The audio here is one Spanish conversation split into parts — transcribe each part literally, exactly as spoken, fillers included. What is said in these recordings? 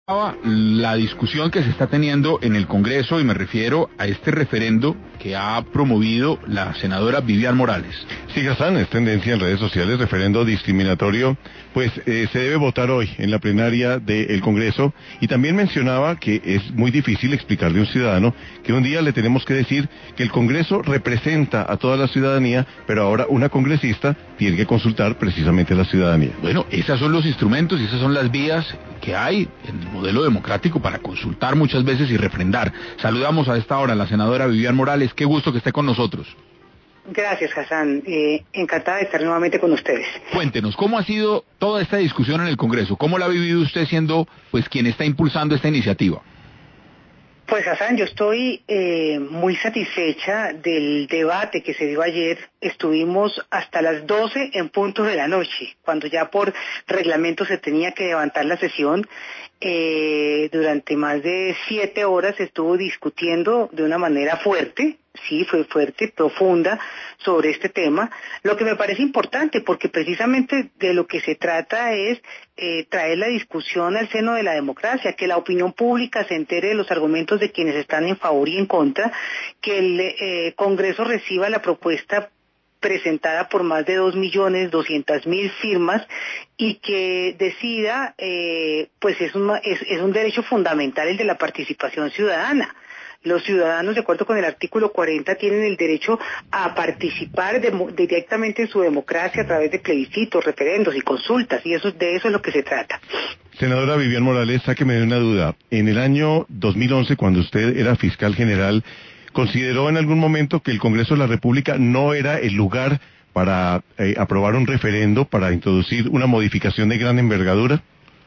La discusión que se está teniendo en el Congreso, y me refiero a este referendo que ha promovido la senadora Vivian Morales. Sí, Hassan, es tendencia en redes sociales, referendo discriminatorio, pues eh, se debe votar hoy en la plenaria del Congreso, y también mencionaba que es muy difícil explicarle a un ciudadano que un día le tenemos que decir que el Congreso representa a toda la ciudadanía, pero ahora una congresista tiene que consultar precisamente a la ciudadanía. Bueno, esos son los instrumentos y esas son las vías que hay en el modelo democrático para consultar muchas veces y refrendar. Saludamos a esta hora a la senadora Vivian Morales. Qué gusto que esté con nosotros. Gracias, Hassan. Eh, encantada de estar nuevamente con ustedes. Cuéntenos, ¿cómo ha sido toda esta discusión en el Congreso? ¿Cómo la ha vivido usted siendo pues quien está impulsando esta iniciativa? Pues, Hassan, yo estoy eh, muy satisfecha del debate que se dio ayer. Estuvimos hasta las doce en punto de la noche, cuando ya por reglamento se tenía que levantar la sesión. Eh, durante más de siete horas se estuvo discutiendo de una manera fuerte, sí, fue fuerte, profunda, sobre este tema, lo que me parece importante, porque precisamente de lo que se trata es eh, traer la discusión al seno de la democracia, que la opinión pública se entere de los argumentos de quienes están en favor y en contra, que el eh, Congreso reciba la propuesta presentada por más de dos millones doscientas mil firmas y que decida, eh, pues es un, es, es un derecho fundamental el de la participación ciudadana. Los ciudadanos, de acuerdo con el artículo cuarenta, tienen el derecho a participar de, directamente en su democracia a través de plebiscitos, referendos y consultas, y eso de eso es lo que se trata. Senadora Vivian Morales, sáqueme de una duda. En el año dos mil once, cuando usted era fiscal general, ¿consideró en algún momento que el Congreso de la República no era el lugar para eh, aprobar un referendo, para introducir una modificación de gran envergadura?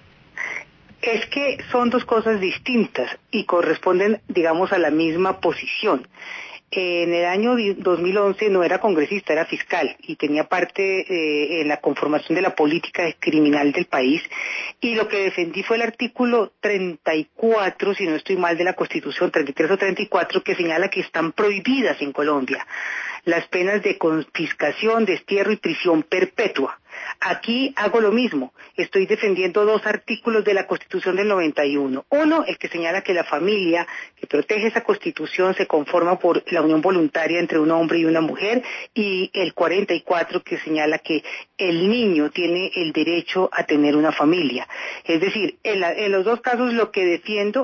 Es que son dos cosas distintas y corresponden, digamos, a la misma posición. En el año dos mil once no era congresista, era fiscal y tenía parte eh, en la conformación de la política criminal del país, y lo que defendí fue el artículo treinta y cuatro, si no estoy mal, de la Constitución, treinta y tres o treinta y cuatro, que señala que están prohibidas en Colombia las penas de confiscación, destierro y prisión perpetua. Aquí hago lo mismo, estoy defendiendo dos artículos de la Constitución del noventa y uno. Uno, el que señala que la familia que protege esa Constitución se conforma por la unión voluntaria entre un hombre y una mujer, y el cuarenta y cuatro, que señala que el niño tiene el derecho a tener una familia. Es decir, en, la, en los dos casos lo que defiendo...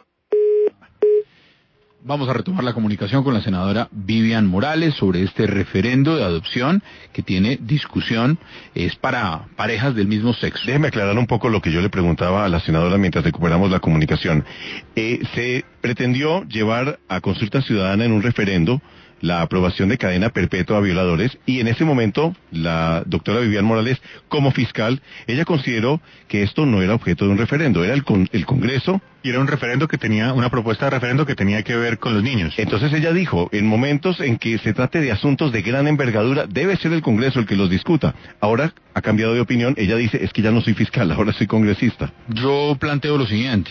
Vamos a retomar la comunicación con la senadora Vivian Morales sobre este referendo de adopción que tiene discusión, es para parejas del mismo sexo. Déjeme aclarar un poco lo que yo le preguntaba a la senadora mientras recuperamos la comunicación. Eh, se pretendió llevar a consulta ciudadana en un referendo la aprobación de cadena perpetua a violadores, y en ese momento la doctora Vivian Morales, como fiscal, ella consideró que esto no era objeto de un referendo, era el, con, el Congreso. Y era un referendo que tenía, una propuesta de referendo que tenía que ver con los niños. Entonces ella dijo, en momentos en que se trate de asuntos de gran envergadura, debe ser el Congreso el que los discuta. Ahora ha cambiado de opinión, ella dice, es que ya no soy fiscal, ahora soy congresista. Yo planteo lo siguiente,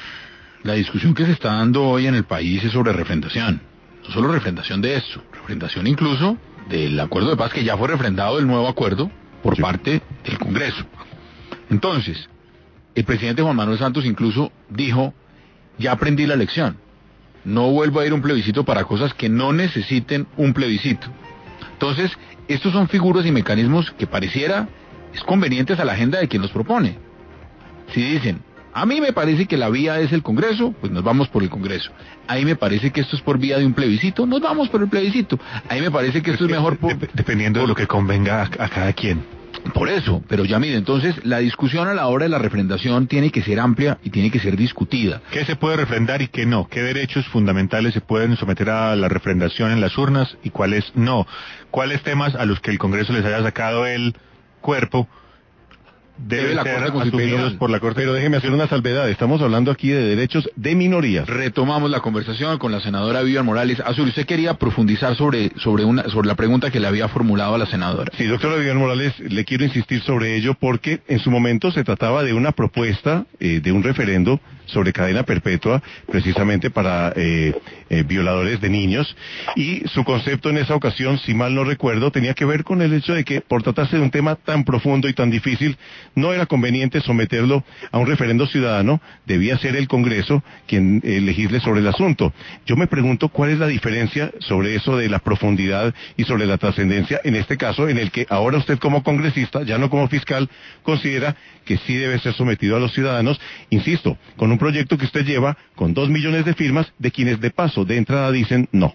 la discusión que se está dando hoy en el país es sobre refrendación. No solo refrendación de esto, refrendación incluso del acuerdo de paz que ya fue refrendado, el nuevo acuerdo, por sí. parte del Congreso. Entonces, el presidente Juan Manuel Santos incluso dijo, ya aprendí la lección, no vuelvo a ir a un plebiscito para cosas que no necesiten un plebiscito. Entonces, estos son figuras y mecanismos que pareciera es convenientes a la agenda de quien los propone. Si dicen, a mí me parece que la vía es el Congreso, pues nos vamos por el Congreso. A mí me parece que esto es por vía de un plebiscito, nos vamos por el plebiscito. A mí me parece que esto es mejor por... Dependiendo por, de lo que convenga a, a cada quien. Por eso, pero ya mire, entonces la discusión a la hora de la refrendación tiene que ser amplia y tiene que ser discutida. ¿Qué se puede refrendar y qué no? ¿Qué derechos fundamentales se pueden someter a la refrendación en las urnas y cuáles no? ¿Cuáles temas a los que el Congreso les haya sacado el cuerpo deben la ser Corte asumidos por la Corte? Pero déjeme hacer una salvedad, estamos hablando aquí de derechos de minorías. Retomamos la conversación con la senadora Vivian Morales. Azul, usted quería profundizar sobre sobre una sobre la pregunta que le había formulado a la senadora. Sí, doctora Vivian Morales, le quiero insistir sobre ello porque en su momento se trataba de una propuesta eh, de un referendo sobre cadena perpetua, precisamente para eh, eh, violadores de niños, y su concepto en esa ocasión, si mal no recuerdo, tenía que ver con el hecho de que por tratarse de un tema tan profundo y tan difícil, no era conveniente someterlo a un referendo ciudadano, debía ser el Congreso quien eh, legisle sobre el asunto. Yo me pregunto cuál es la diferencia sobre eso de la profundidad y sobre la trascendencia, en este caso en el que ahora usted como congresista, ya no como fiscal, considera que sí debe ser sometido a los ciudadanos, insisto, con un proyecto que usted lleva con dos millones de firmas de quienes de paso, de entrada dicen no.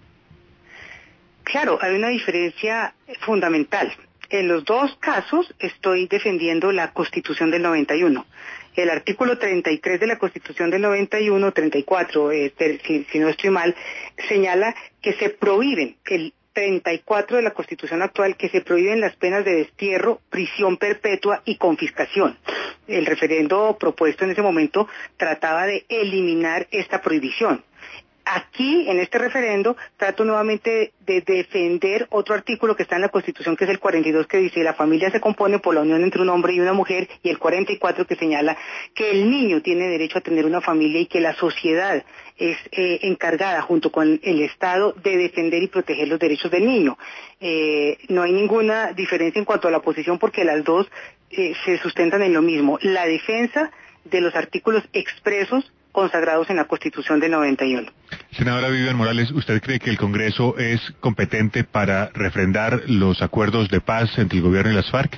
Claro, hay una diferencia fundamental. En los dos casos estoy defendiendo la Constitución del noventa y uno. El artículo treinta y tres de la Constitución del noventa y uno, treinta y cuatro, eh, si, si no estoy mal, señala que se prohíben, el treinta y cuatro de la Constitución actual, que se prohíben las penas de destierro, prisión perpetua y confiscación. El referendo propuesto en ese momento trataba de eliminar esta prohibición. Aquí, en este referendo, trato nuevamente de defender otro artículo que está en la Constitución, que es el cuarenta y dos, que dice: la familia se compone por la unión entre un hombre y una mujer, y el cuarenta y cuatro, que señala que el niño tiene derecho a tener una familia y que la sociedad es eh, encargada, junto con el Estado, de defender y proteger los derechos del niño. Eh, no hay ninguna diferencia en cuanto a la posición, porque las dos eh, se sustentan en lo mismo: la defensa de los artículos expresos consagrados en la Constitución del noventa y uno. Senadora Vivian Morales, ¿usted cree que el Congreso es competente para refrendar los acuerdos de paz entre el gobierno y las FARC?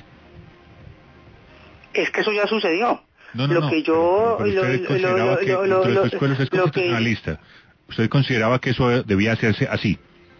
Es que eso ya sucedió. No, no, lo no, que yo pero, pero usted lo, consideraba lo, que, lo, lo, dentro de lo, su escuela usted es lo que constitucionalista, ¿usted consideraba que eso debía hacerse así?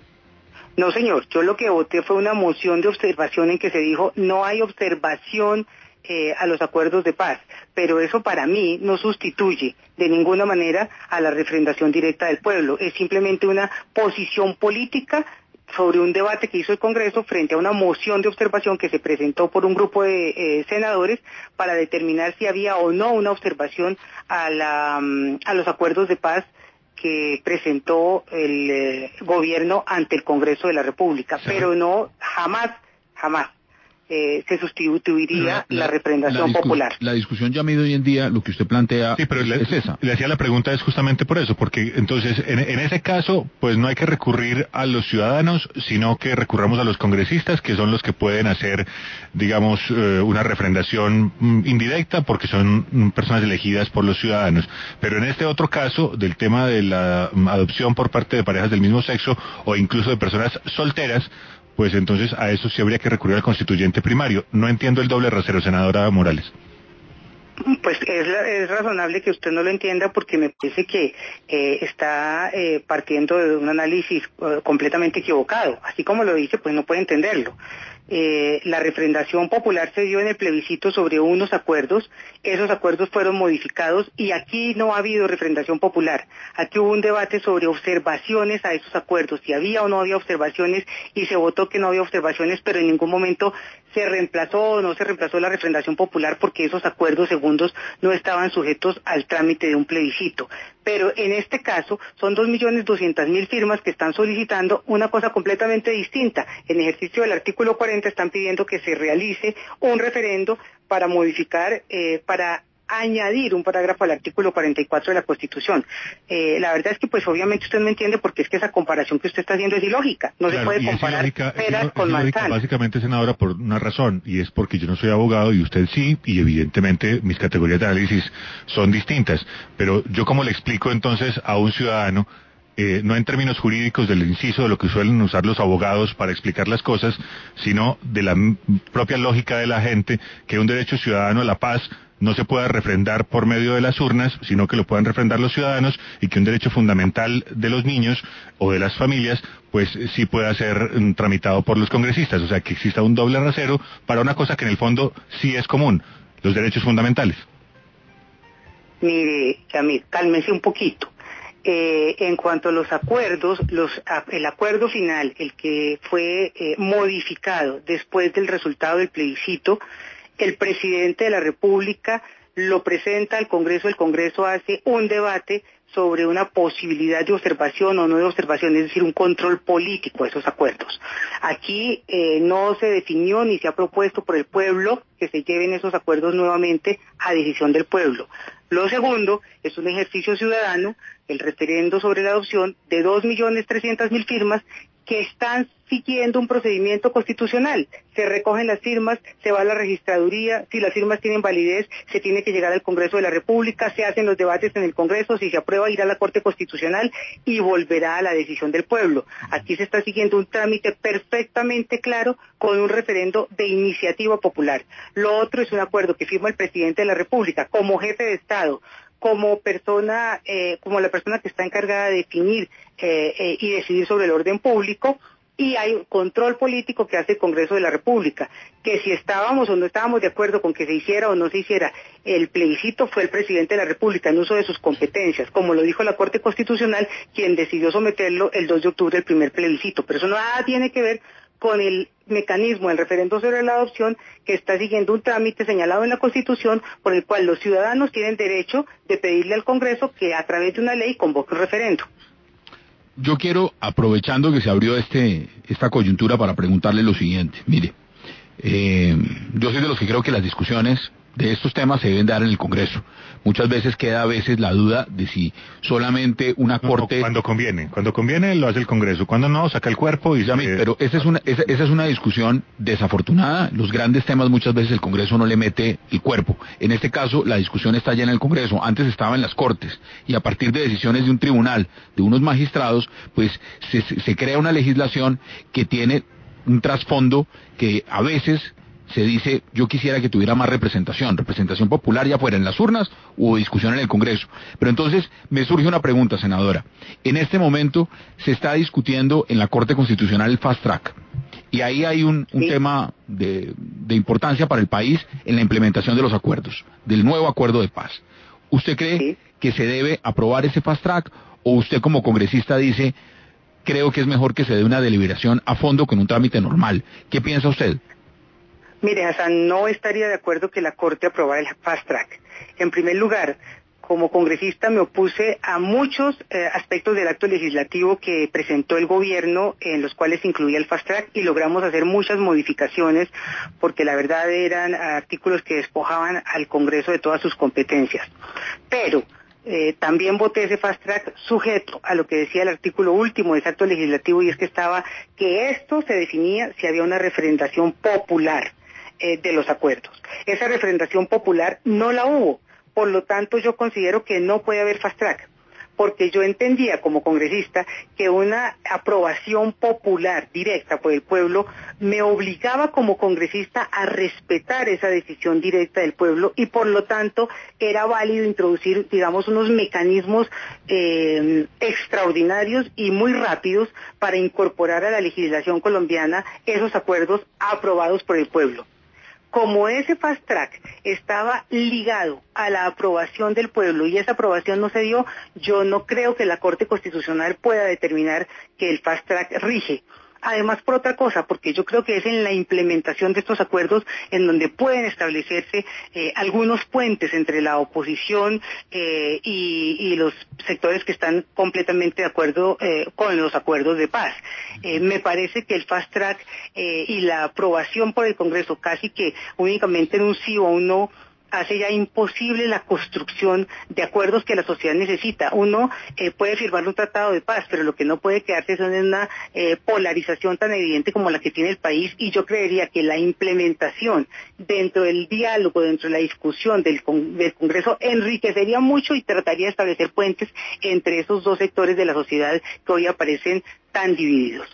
No, señor, yo lo que voté fue una moción de observación en que se dijo no hay observación eh, a los acuerdos de paz, pero eso para mí no sustituye de ninguna manera a la refrendación directa del pueblo, es simplemente una posición política sobre un debate que hizo el Congreso frente a una moción de observación que se presentó por un grupo de eh, senadores para determinar si había o no una observación a, la, a los acuerdos de paz que presentó el eh, gobierno ante el Congreso de la República, sí, pero no, jamás, jamás eh, se sustituiría la, la, la refrendación la popular. La discusión ya medio hoy en día, lo que usted plantea, sí, pero es, le, es esa. Le hacía la pregunta es justamente por eso, porque entonces en, en ese caso, pues no hay que recurrir a los ciudadanos, sino que recurramos a los congresistas, que son los que pueden hacer, digamos, eh, una refrendación mm, indirecta, porque son mm, personas elegidas por los ciudadanos. Pero en este otro caso, del tema de la mm, adopción por parte de parejas del mismo sexo, o incluso de personas solteras, pues entonces a eso sí habría que recurrir al constituyente primario. No entiendo el doble rasero, senadora Morales. Pues es, es razonable que usted no lo entienda, porque me parece que eh, está eh, partiendo de un análisis uh, completamente equivocado. Así como lo dice, pues no puede entenderlo. Eh, la refrendación popular se dio en el plebiscito sobre unos acuerdos, esos acuerdos fueron modificados y aquí no ha habido refrendación popular. Aquí hubo un debate sobre observaciones a esos acuerdos, si había o no había observaciones, y se votó que no había observaciones, pero en ningún momento se reemplazó o no se reemplazó la refrendación popular, porque esos acuerdos segundos no estaban sujetos al trámite de un plebiscito. Pero en este caso son dos millones doscientas mil firmas que están solicitando una cosa completamente distinta. En ejercicio del artículo cuarenta están pidiendo que se realice un referendo para modificar, eh, para añadir un parágrafo al artículo cuarenta y cuatro de la Constitución. Eh, la verdad es que pues obviamente usted no entiende, porque es que esa comparación que usted está haciendo es ilógica. No claro, se puede comparar ilógica, peras con manzanas. Básicamente, senadora, por una razón, y es porque yo no soy abogado y usted sí, y evidentemente mis categorías de análisis son distintas. Pero yo, ¿cómo le explico entonces a un ciudadano, eh, no en términos jurídicos del inciso de lo que suelen usar los abogados para explicar las cosas, sino de la propia lógica de la gente, que un derecho ciudadano a la paz no se pueda refrendar por medio de las urnas, sino que lo puedan refrendar los ciudadanos, y que un derecho fundamental de los niños o de las familias, pues sí pueda ser um, tramitado por los congresistas? O sea, que exista un doble rasero para una cosa que en el fondo sí es común, los derechos fundamentales. Mire, Yamir, cálmese un poquito. Eh, en cuanto a los acuerdos, los, a, el acuerdo final, el que fue eh, modificado después del resultado del plebiscito, el presidente de la República lo presenta al Congreso, el Congreso hace un debate sobre una posibilidad de observación o no de observación, es decir, un control político de esos acuerdos. Aquí eh, no se definió ni se ha propuesto por el pueblo que se lleven esos acuerdos nuevamente a decisión del pueblo. Lo segundo es un ejercicio ciudadano, el referendo sobre la adopción, de dos millones trescientas mil firmas, que están siguiendo un procedimiento constitucional. Se recogen las firmas, se va a la registraduría, si las firmas tienen validez, se tiene que llegar al Congreso de la República, se hacen los debates en el Congreso, si se aprueba irá a la Corte Constitucional y volverá a la decisión del pueblo. Aquí se está siguiendo un trámite perfectamente claro con un referendo de iniciativa popular. Lo otro es un acuerdo que firma el presidente de la República como jefe de Estado, como persona, eh, como la persona que está encargada de definir eh, eh, y decidir sobre el orden público, y hay control político que hace el Congreso de la República, que si estábamos o no estábamos de acuerdo con que se hiciera o no se hiciera el plebiscito, fue el presidente de la República en uso de sus competencias, como lo dijo la Corte Constitucional, quien decidió someterlo el dos de octubre, el primer plebiscito, pero eso nada tiene que ver con el mecanismo del referendo sobre la adopción, que está siguiendo un trámite señalado en la Constitución, por el cual los ciudadanos tienen derecho de pedirle al Congreso que a través de una ley convoque un referendo. Yo quiero, aprovechando que se abrió este esta coyuntura, para preguntarle lo siguiente. Mire, eh, yo soy de los que creo que las discusiones de estos temas se deben dar en el Congreso. Muchas veces queda a veces la duda de si solamente una no, corte... Cuando conviene, cuando conviene lo hace el Congreso, cuando no, saca el cuerpo y... Ya, se... Pero esa es, una, esa, esa es una discusión desafortunada. Los grandes temas muchas veces el Congreso no le mete el cuerpo. En este caso la discusión está ya en el Congreso, antes estaba en las Cortes, y a partir de decisiones de un tribunal, de unos magistrados, pues se, se crea una legislación que tiene un trasfondo que a veces... se dice, yo quisiera que tuviera más representación, representación popular, ya fuera en las urnas o discusión en el Congreso. Pero entonces me surge una pregunta, senadora. En este momento se está discutiendo en la Corte Constitucional el Fast Track, y ahí hay un, un sí. tema de, de importancia para el país en la implementación de los acuerdos, del nuevo acuerdo de paz. ¿Usted cree sí. que se debe aprobar ese Fast Track, o usted como congresista dice, creo que es mejor que se dé una deliberación a fondo con un trámite normal? ¿Qué piensa usted? Mire, Hassan, no estaría de acuerdo que la Corte aprobara el Fast Track. En primer lugar, como congresista me opuse a muchos eh, aspectos del acto legislativo que presentó el gobierno, en los cuales incluía el Fast Track, y logramos hacer muchas modificaciones, porque la verdad eran artículos que despojaban al Congreso de todas sus competencias. Pero eh, también voté ese Fast Track sujeto a lo que decía el artículo último de ese acto legislativo, y es que estaba que esto se definía si había una referendación popular Eh, de los acuerdos. Esa referendación popular no la hubo, por lo tanto yo considero que no puede haber fast track, porque yo entendía como congresista que una aprobación popular directa por el pueblo me obligaba como congresista a respetar esa decisión directa del pueblo, y por lo tanto era válido introducir, digamos, unos mecanismos eh, extraordinarios y muy rápidos para incorporar a la legislación colombiana esos acuerdos aprobados por el pueblo. Como ese fast track estaba ligado a la aprobación del pueblo y esa aprobación no se dio, yo no creo que la Corte Constitucional pueda determinar que el fast track rige. Además, por otra cosa, porque yo creo que es en la implementación de estos acuerdos en donde pueden establecerse eh, algunos puentes entre la oposición eh, y, y los sectores que están completamente de acuerdo eh, con los acuerdos de paz. Eh, me parece que el fast track eh, y la aprobación por el Congreso casi que únicamente en un sí o un no hace ya imposible la construcción de acuerdos que la sociedad necesita. Uno eh, puede firmar un tratado de paz, pero lo que no puede quedarse es en una eh, polarización tan evidente como la que tiene el país, y yo creería que la implementación dentro del diálogo, dentro de la discusión del, con, del Congreso enriquecería mucho y trataría de establecer puentes entre esos dos sectores de la sociedad que hoy aparecen tan divididos.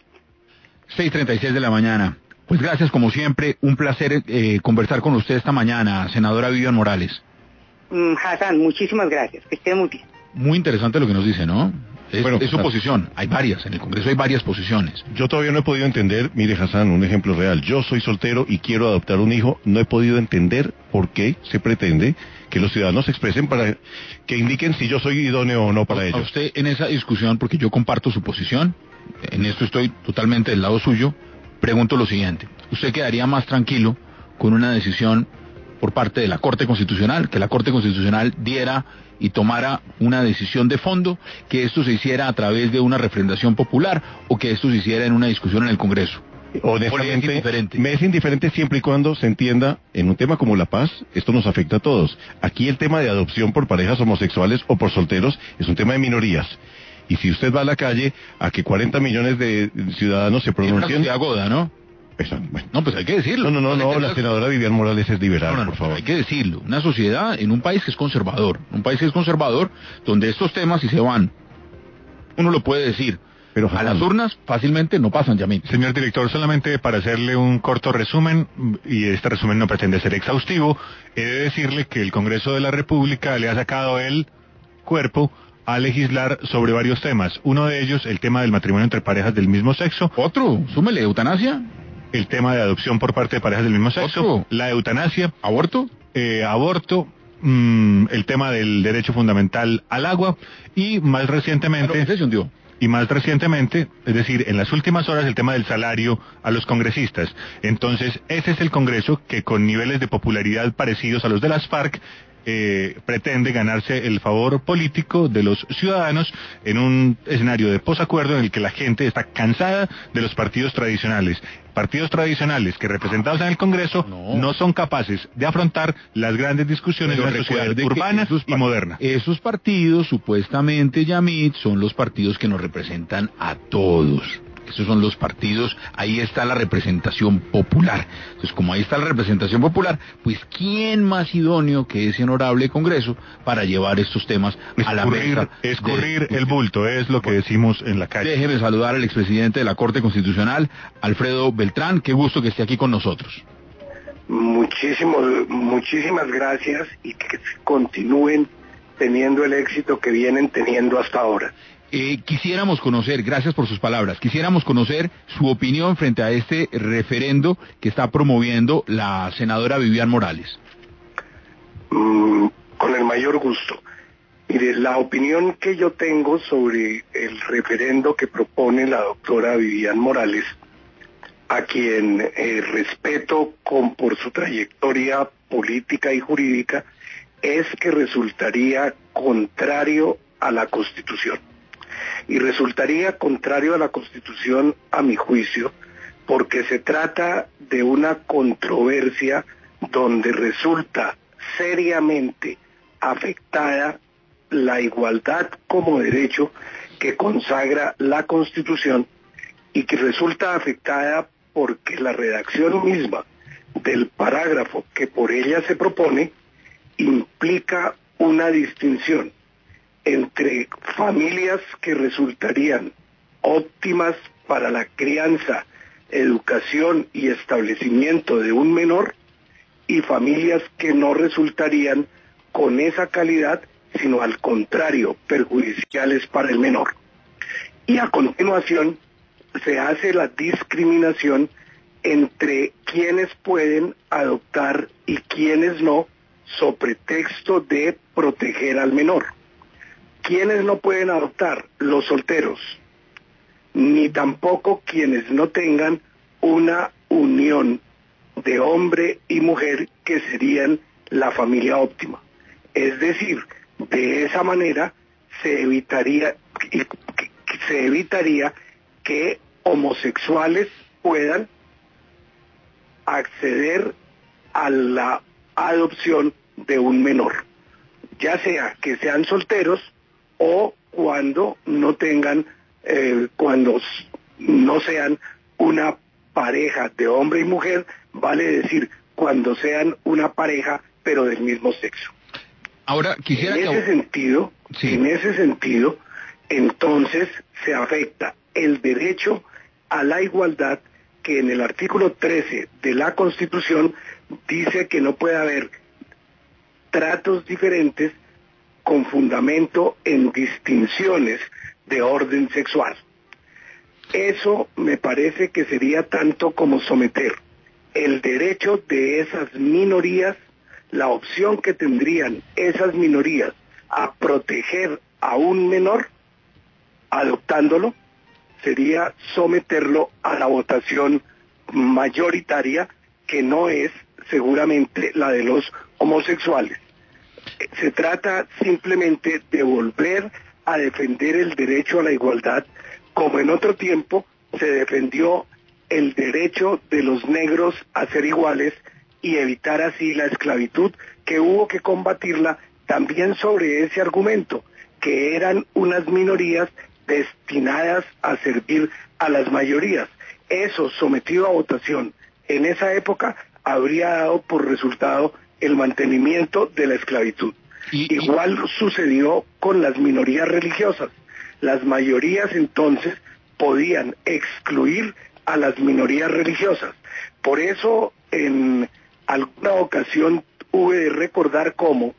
seis treinta y seis de la mañana. Pues gracias, como siempre, un placer eh, conversar con usted esta mañana, senadora Vivian Morales. Mm, Hassan, muchísimas gracias, que esté muy bien. Muy interesante lo que nos dice, ¿no? Es, bueno, es su posición, hay varias, en el Congreso hay varias posiciones. Yo todavía no he podido entender, mire Hassan, un ejemplo real, yo soy soltero y quiero adoptar un hijo, no he podido entender por qué se pretende que los ciudadanos se expresen para que indiquen si yo soy idóneo o no para a, ellos. A usted en esa discusión, porque yo comparto su posición, en esto estoy totalmente del lado suyo, pregunto lo siguiente: ¿usted quedaría más tranquilo con una decisión por parte de la Corte Constitucional, que la Corte Constitucional diera y tomara una decisión de fondo, que esto se hiciera a través de una refrendación popular, o que esto se hiciera en una discusión en el Congreso? Honestamente, es me es indiferente siempre y cuando se entienda, en un tema como la paz, esto nos afecta a todos. Aquí el tema de adopción por parejas homosexuales o por solteros es un tema de minorías. Y si usted va a la calle a que cuarenta millones de ciudadanos se pronuncien... Es una goda, ¿no? Eso, bueno. No, pues hay que decirlo. No, no, no, no, la senadora Vivian Morales es liberal, no, no, por favor. Hay que decirlo. Una sociedad en un país que es conservador, un país que es conservador, donde estos temas si se van, uno lo puede decir, pero a las urnas fácilmente no pasan, Yamit. Señor director, solamente para hacerle un corto resumen, y este resumen no pretende ser exhaustivo, he de decirle que el Congreso de la República le ha sacado el cuerpo a legislar sobre varios temas. Uno de ellos, el tema del matrimonio entre parejas del mismo sexo. Otro, súmele, eutanasia. El tema de adopción por parte de parejas del mismo sexo. Otro. La eutanasia. Aborto. Eh, aborto. Mmm, el tema del derecho fundamental al agua. Y más recientemente... se hundió. Y más recientemente, es decir, en las últimas horas, el tema del salario a los congresistas. Entonces, ese es el Congreso que con niveles de popularidad parecidos a los de las FARC, eh, pretende ganarse el favor político de los ciudadanos en un escenario de posacuerdo en el que la gente está cansada de los partidos tradicionales. Partidos tradicionales que representados en el Congreso no, no son capaces de afrontar las grandes discusiones Pero de una sociedad urbana y moderna. Esos partidos, supuestamente, Yamit, son los partidos que nos representan a todos. Esos son los partidos, ahí está la representación popular. Entonces, como ahí está la representación popular, pues ¿quién más idóneo que ese honorable Congreso para llevar estos temas a la mesa? Escurrir el bulto, es lo que decimos en la calle. Déjeme saludar al expresidente de la Corte Constitucional, Alfredo Beltrán. Qué gusto que esté aquí con nosotros. Muchísimos, muchísimas gracias y que continúen teniendo el éxito que vienen teniendo hasta ahora. Eh, quisiéramos conocer, gracias por sus palabras, quisiéramos conocer su opinión frente a este referendo que está promoviendo la senadora Vivian Morales. Mm, con el mayor gusto. Mire, la opinión que yo tengo sobre el referendo que propone la doctora Vivian Morales, a quien eh, respeto con, por su trayectoria política y jurídica, es que resultaría contrario a la Constitución. Y resultaría contrario a la Constitución, a mi juicio, porque se trata de una controversia donde resulta seriamente afectada la igualdad como derecho que consagra la Constitución y que resulta afectada porque la redacción misma del parágrafo que por ella se propone implica una distinción entre familias que resultarían óptimas para la crianza, educación y establecimiento de un menor y familias que no resultarían con esa calidad, sino al contrario, perjudiciales para el menor. Y a continuación se hace la discriminación entre quienes pueden adoptar y quienes no, sobre pretexto de proteger al menor. ¿Quiénes no pueden adoptar? Los solteros, ni tampoco quienes no tengan una unión de hombre y mujer que serían la familia óptima. Es decir, de esa manera se evitaría, se evitaría que homosexuales puedan acceder a la adopción de un menor, ya sea que sean solteros o cuando no tengan, eh, cuando no sean una pareja de hombre y mujer, vale decir, cuando sean una pareja pero del mismo sexo. Ahora, quisiera en que... ese sentido, sí. en ese sentido, entonces se afecta el derecho a la igualdad que en el artículo trece de la Constitución dice que no puede haber tratos diferentes con fundamento en distinciones de orden sexual. Eso me parece que sería tanto como someter el derecho de esas minorías, la opción que tendrían esas minorías a proteger a un menor, adoptándolo, sería someterlo a la votación mayoritaria, que no es seguramente la de los homosexuales. Se trata simplemente de volver a defender el derecho a la igualdad, como en otro tiempo se defendió el derecho de los negros a ser iguales y evitar así la esclavitud, que hubo que combatirla también sobre ese argumento, que eran unas minorías destinadas a servir a las mayorías. Eso, sometido a votación en esa época, habría dado por resultado el mantenimiento de la esclavitud. Y, Igual y... sucedió con las minorías religiosas. Las mayorías entonces podían excluir a las minorías religiosas. Por eso, en alguna ocasión hube de recordar cómo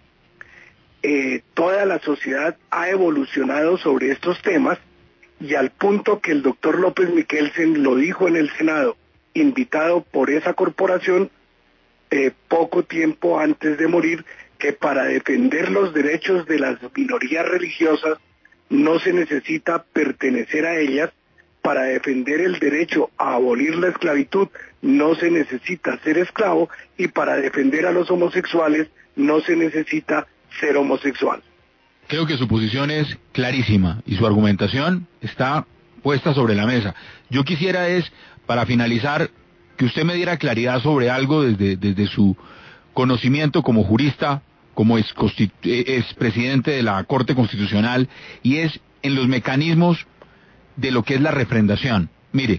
eh, toda la sociedad ha evolucionado sobre estos temas, y al punto que el doctor López Michelsen lo dijo en el Senado, invitado por esa corporación, eh, poco tiempo antes de morir, que para defender los derechos de las minorías religiosas no se necesita pertenecer a ellas. Para defender el derecho a abolir la esclavitud no se necesita ser esclavo, y para defender a los homosexuales no se necesita ser homosexual. Creo que su posición es clarísima y su argumentación está puesta sobre la mesa. Yo quisiera es, para finalizar, que usted me diera claridad sobre algo desde, desde su conocimiento como jurista, como ex, ex presidente de la Corte Constitucional, y es en los mecanismos de lo que es la refrendación. Mire,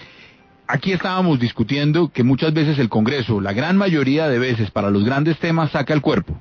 aquí estábamos discutiendo que muchas veces el Congreso, la gran mayoría de veces para los grandes temas, saca el cuerpo.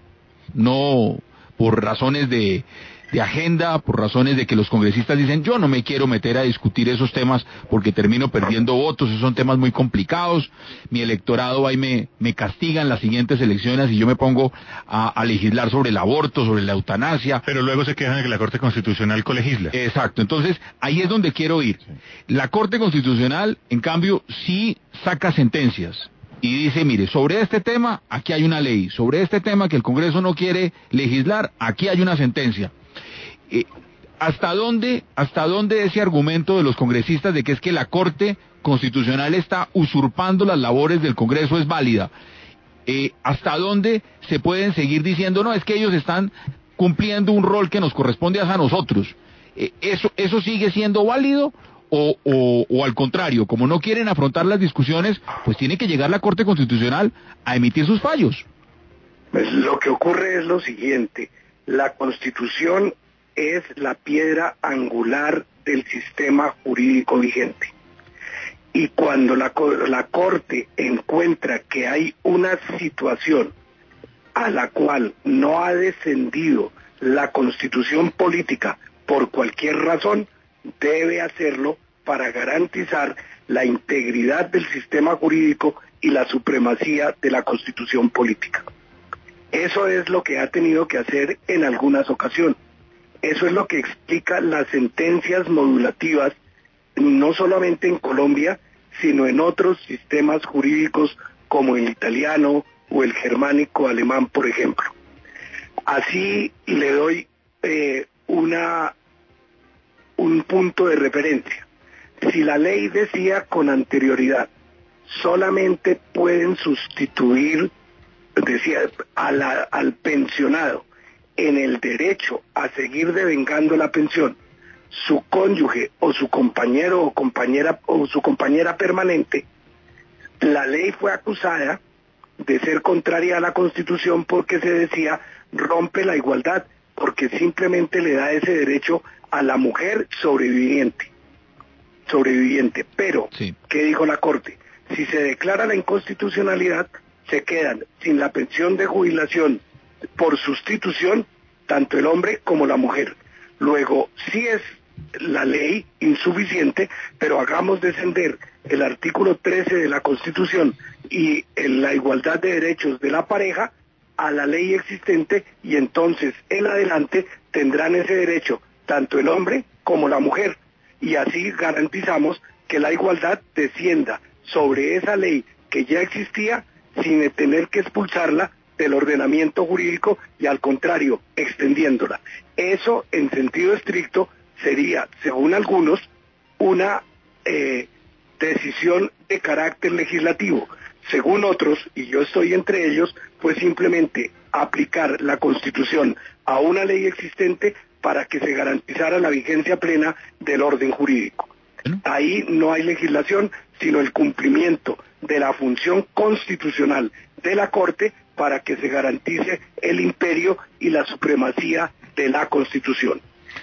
No por razones de, de agenda, por razones de que los congresistas dicen, yo no me quiero meter a discutir esos temas porque termino perdiendo votos, esos son temas muy complicados, mi electorado va y me, me castiga en las siguientes elecciones y yo me pongo a, a legislar sobre el aborto, sobre la eutanasia. Pero luego se quejan de que la Corte Constitucional colegisla. Exacto, entonces ahí es donde quiero ir. La Corte Constitucional, en cambio, sí saca sentencias y dice, mire, sobre este tema, aquí hay una ley, sobre este tema que el Congreso no quiere legislar, aquí hay una sentencia. Eh, ¿Hasta dónde, hasta dónde ese argumento de los congresistas de que es que la Corte Constitucional está usurpando las labores del Congreso es válida? Eh, ¿Hasta dónde se pueden seguir diciendo, no, es que ellos están cumpliendo un rol que nos corresponde a nosotros? Eh, ¿eso, ¿Eso sigue siendo válido? O, o, o al contrario, como no quieren afrontar las discusiones, pues tiene que llegar la Corte Constitucional a emitir sus fallos. Pues lo que ocurre es lo siguiente: la Constitución es la piedra angular del sistema jurídico vigente. Y cuando la, la Corte encuentra que hay una situación a la cual no ha descendido la Constitución política por cualquier razón, debe hacerlo para garantizar la integridad del sistema jurídico y la supremacía de la Constitución política. Eso es lo que ha tenido que hacer en algunas ocasiones. Eso es lo que explica las sentencias modulativas, no solamente en Colombia, sino en otros sistemas jurídicos como el italiano o el germánico alemán, por ejemplo. Así le doy eh, una, un punto de referencia. Si la ley decía con anterioridad, solamente pueden sustituir, decía, a la, al pensionado en el derecho a seguir devengando la pensión su cónyuge o su compañero o compañera o su compañera permanente, la ley fue acusada de ser contraria a la Constitución porque se decía rompe la igualdad, porque simplemente le da ese derecho a la mujer sobreviviente. sobreviviente. Pero, sí. ¿Qué dijo la Corte? Si se declara la inconstitucionalidad, se quedan sin la pensión de jubilación por sustitución tanto el hombre como la mujer. Luego, sí es la ley insuficiente, pero hagamos descender el artículo trece de la Constitución y en la igualdad de derechos de la pareja a la ley existente, y entonces en adelante tendrán ese derecho tanto el hombre como la mujer, y así garantizamos que la igualdad descienda sobre esa ley que ya existía sin tener que expulsarla del ordenamiento jurídico y al contrario, extendiéndola. Eso en sentido estricto sería, según algunos, una eh, decisión de carácter legislativo. Según otros, y yo estoy entre ellos, pues simplemente aplicar la Constitución a una ley existente para que se garantizara la vigencia plena del orden jurídico. Ahí no hay legislación, sino el cumplimiento de la función constitucional de la Corte para que se garantice el imperio y la supremacía de la Constitución.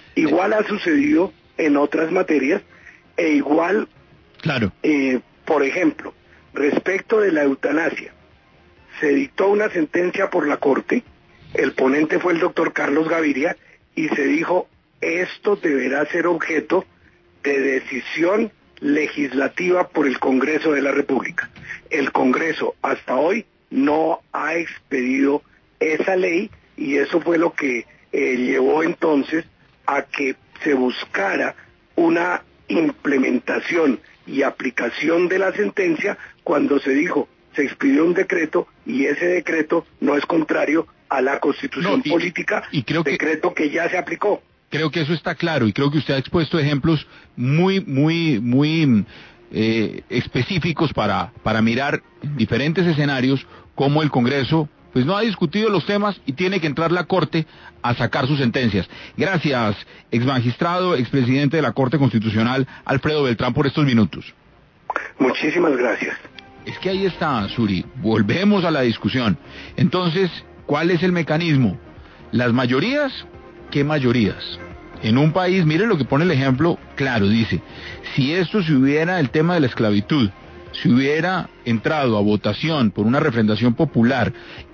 Igual ha sucedido en otras materias, e igual, claro. eh, por ejemplo, respecto de la eutanasia, se dictó una sentencia por la Corte, el ponente fue el doctor Carlos Gaviria, y se dijo, esto deberá ser objeto de decisión legislativa por el Congreso de la República. El Congreso hasta hoy no ha expedido esa ley, y eso fue lo que eh, llevó entonces a que se buscara una implementación y aplicación de la sentencia cuando se dijo, se expidió un decreto y ese decreto no es contrario a la Constitución no, y, política, y creo que, decreto que ya se aplicó. Creo que eso está claro y creo que usted ha expuesto ejemplos muy, muy, muy eh, específicos para, para mirar en diferentes escenarios cómo el Congreso pues no ha discutido los temas y tiene que entrar la Corte a sacar sus sentencias. Gracias, exmagistrado, expresidente de la Corte Constitucional, Alfredo Beltrán, por estos minutos. Muchísimas gracias. Es que ahí está, Suri, volvemos a la discusión. Entonces, ¿cuál es el mecanismo? Las mayorías, ¿qué mayorías? En un país, mire lo que pone el ejemplo, claro, dice, si esto se hubiera, el tema de la esclavitud, si hubiera entrado a votación por una refrendación popular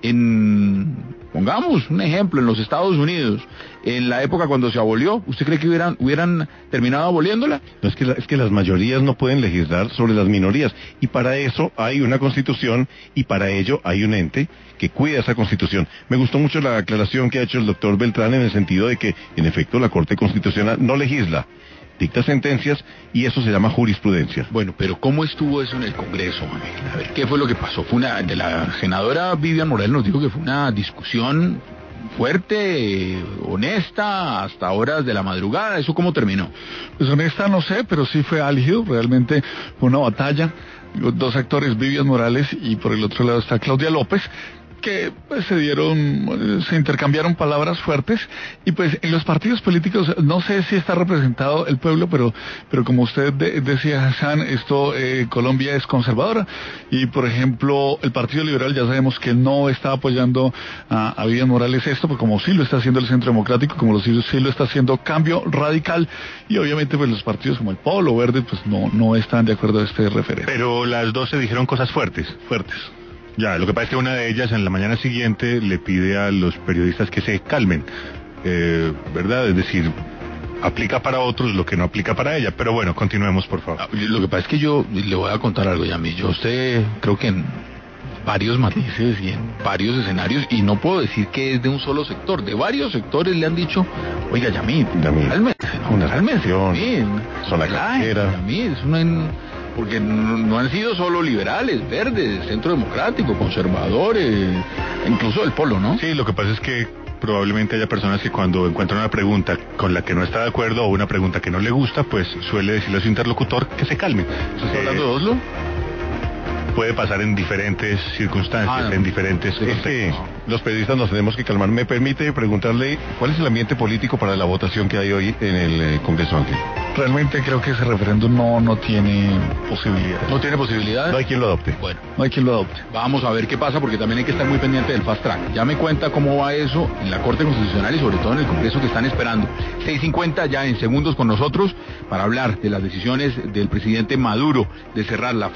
en, pongamos un ejemplo, en los Estados Unidos, en la época cuando se abolió, ¿usted cree que hubieran, hubieran terminado aboliéndola? No, es que, la, es que las mayorías no pueden legislar sobre las minorías, y para eso hay una Constitución, y para ello hay un ente que cuida esa Constitución. Me gustó mucho la aclaración que ha hecho el doctor Beltrán en el sentido de que, en efecto, la Corte Constitucional no legisla, dicta sentencias, y eso se llama jurisprudencia. Bueno, pero ¿cómo estuvo eso en el Congreso? A ver, ¿qué fue lo que pasó? Fue una, de la senadora Vivian Morales nos dijo que fue una discusión fuerte, honesta, hasta horas de la madrugada. ¿Eso cómo terminó? Pues honesta no sé, pero sí fue álgido, realmente fue una batalla. Los dos actores, Vivian Morales y por el otro lado está Claudia López, que pues, se dieron, se intercambiaron palabras fuertes, y pues en los partidos políticos no sé si está representado el pueblo, pero pero como usted de, decía, Hassan, esto eh, Colombia es conservadora, y por ejemplo el Partido Liberal ya sabemos que no está apoyando a, a Vivian Morales esto, porque como sí lo está haciendo el Centro Democrático, como lo, sí, sí lo está haciendo Cambio Radical, y obviamente pues los partidos como el Polo Verde pues no, no están de acuerdo a este referéndum. Pero las dos se dijeron cosas fuertes, fuertes. Ya, lo que pasa es que una de ellas en la mañana siguiente le pide a los periodistas que se calmen, eh, ¿verdad? Es decir, aplica para otros lo que no aplica para ella. Pero bueno, continuemos, por favor. Lo que pasa es que yo le voy a contar algo, ya a mí. Yo usted creo que en varios matices y en varios escenarios, y no puedo decir que es de un solo sector, de varios sectores le han dicho, oiga, Yamid, cálmese, una cálmese, zona cajera. Yamid, es una... porque no, no han sido solo liberales, verdes, centro democrático, conservadores, incluso el Polo, ¿no? Sí, lo que pasa es que probablemente haya personas que cuando encuentran una pregunta con la que no está de acuerdo o una pregunta que no le gusta, pues suele decirle a su interlocutor que se calme. ¿Usted está hablando de Oslo? Puede pasar en diferentes circunstancias, ah, no. en diferentes contextos. Es que los periodistas nos tenemos que calmar. ¿Me permite preguntarle cuál es el ambiente político para la votación que hay hoy en el eh, Congreso Ángel? Realmente creo que ese referéndum no, no tiene posibilidad. ¿No tiene posibilidad? No hay quien lo adopte. Bueno, no hay quien lo adopte. Vamos a ver qué pasa, porque también hay que estar muy pendiente del fast track. Ya me cuenta cómo va eso en la Corte Constitucional y sobre todo en el Congreso que están esperando. seis cincuenta ya en segundos con nosotros para hablar de las decisiones del presidente Maduro de cerrar la